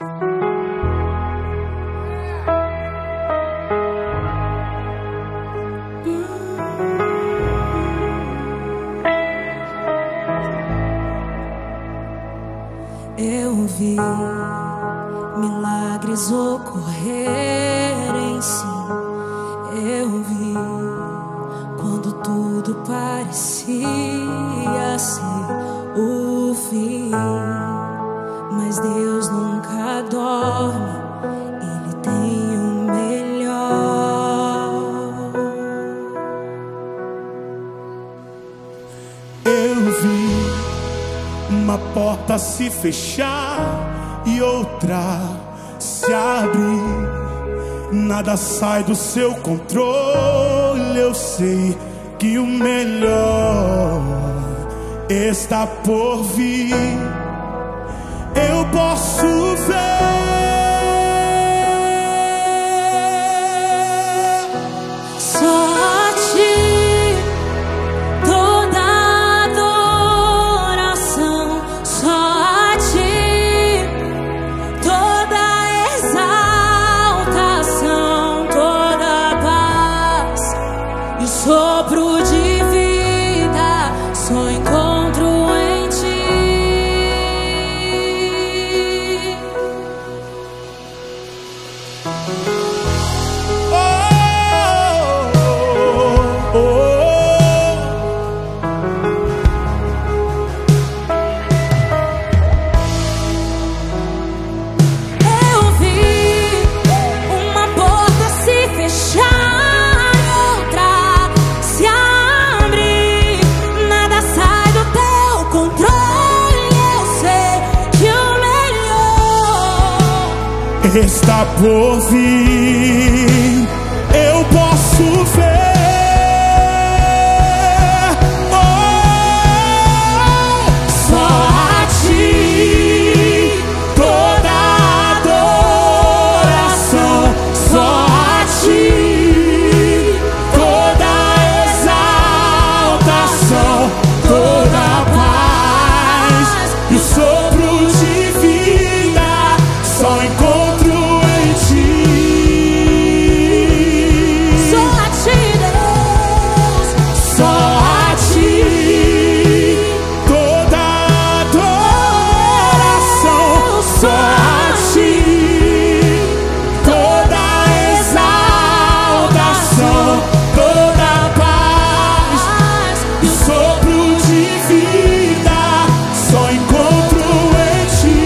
Eu vi milagres ocorrerem, sim. Eu vi quando tudo parecia ser o fim. Mas Deus nunca dorme, Ele tem o melhor. Eu vi uma porta se fechar e outra se abrir. Nada sai do seu controle. Eu sei que o melhor está por vir. Eu posso ver só a Ti toda adoração, só a Ti toda exaltação, toda paz e sopro de vida só encontro em Ti. Está por vir, eu posso ver. Só a Ti toda adoração, só a Ti toda exaltação, toda paz e sopro de vida só encontro em Ti. Só a Ti, Deus, só a Ti toda adoração, só a Ti toda exaltação, toda paz e sopro de vida só encontro em Ti.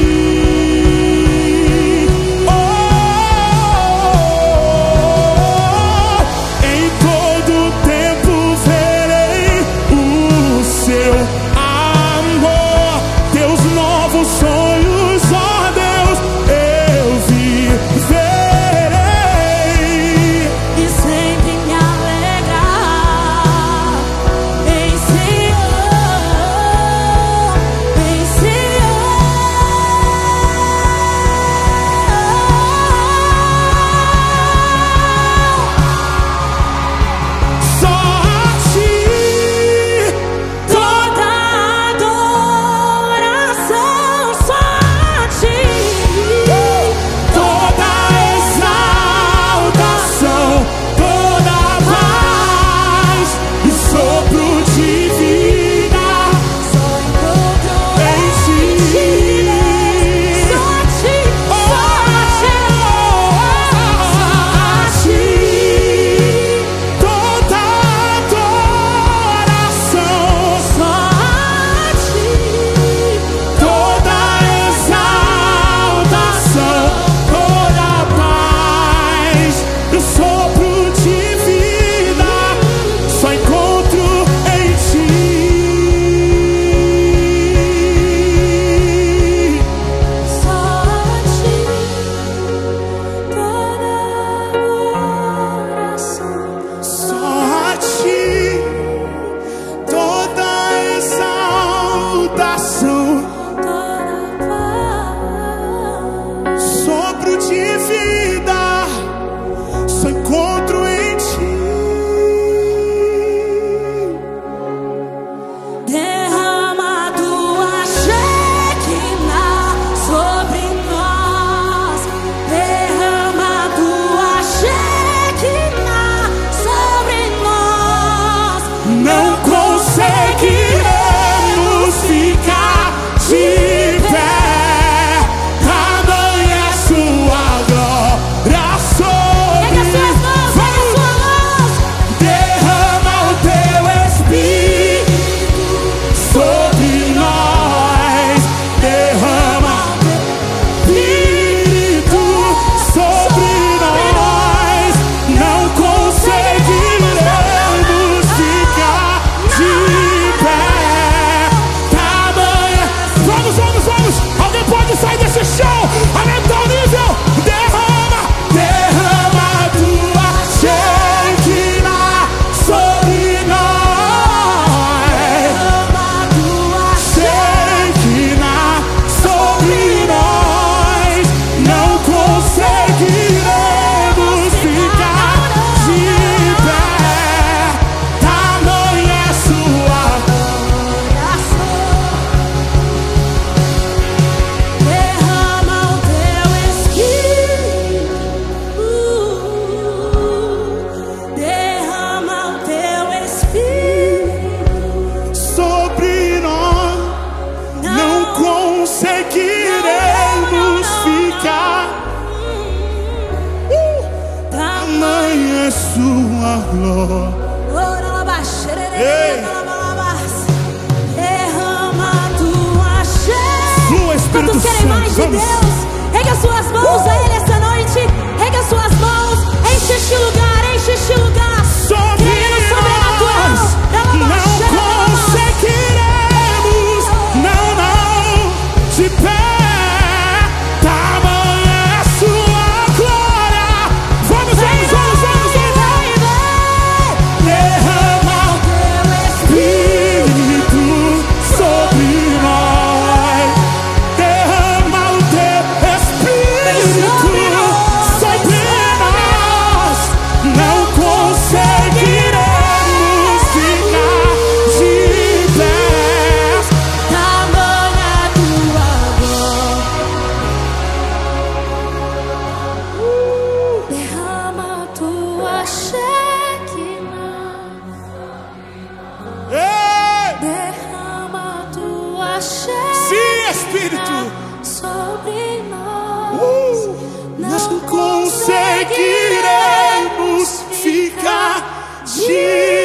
Em todo tempo verei o Seu amor, Teus novos sonhos, ó Deus, eu viverei E sempre me alegrar em Senhor, em só a Ti toda adoração, só sua glória. Derrama tua cheia. Flua, Espírito Quantos querem mais de Santo, vamos. Deus? Regue as suas mãos a Ele essa noite. Regue as suas mãos. Enche este lugar, enche este lugar. Sobre Creia no sobrenatural. nós não conseguiremos, não, de pé. Tamanha é a sua glória. Vamos. Derrama o teu Espírito sobre nós. Derrama o teu Espírito sobre nós. Não conseguiremos ficar de pé. Tamanha tua glória. Derrama tua Shekinah. Ei! Derrama tua Shekinah. Sim, Espírito. Sobre nós. Nós não conseguiremos ficar de